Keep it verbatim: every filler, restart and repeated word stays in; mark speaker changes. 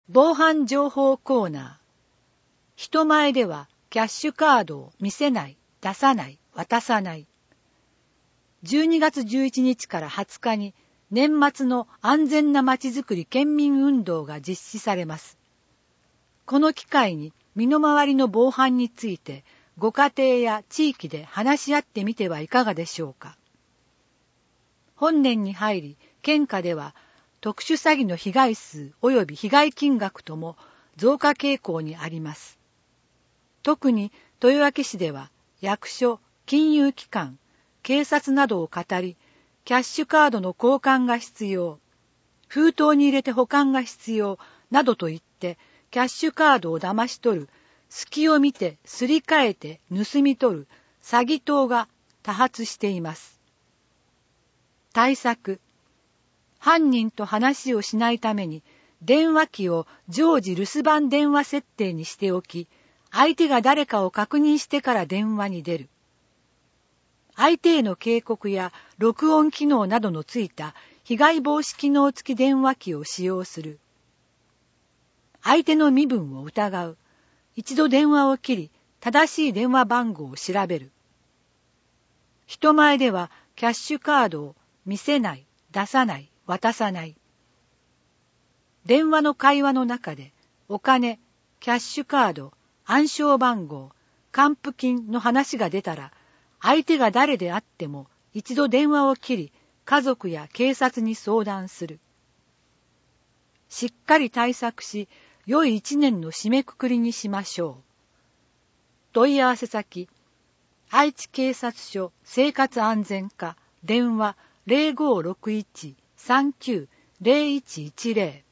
Speaker 1: 防犯情報コーナー。人前ではキャッシュカードを見せない、出さない、渡さない。じゅうにがつじゅういちにちからはつかに年末の安全なまちづくり県民運動が実施されます。この機会に身の回りの防犯についてご家庭や地域で話し合ってみてはいかがでしょうか。本年に入り県下では特殊詐欺の被害数及び被害金額とも増加傾向にあります。特に豊明市では役所、金融機関、警察などを語り、キャッシュカードの交換が必要、封筒に入れて保管が必要などと言ってキャッシュカードを騙し取る、隙を見てすり替えて盗み取る詐欺等が多発しています。対策。犯人と話をしないために電話機を常時留守番電話設定にしておき、相手が誰かを確認してから電話に出る。相手への警告や録音機能などのついた被害防止機能付き電話機を使用する。相手の身分を疑う。一度電話を切り、正しい電話番号を調べる。人前ではキャッシュカードを見せない、出さない、渡さない。電話の会話の中でお金、キャッシュカード、暗証番号、還付金の話が出たら、相手が誰であっても一度電話を切り、家族や警察に相談する。しっかり対策し、良い一年の締めくくりにしましょう。問い合わせ先、愛知警察署生活安全課、電話 ゼロごろくいち さんきゅう ゼロいちいちゼロ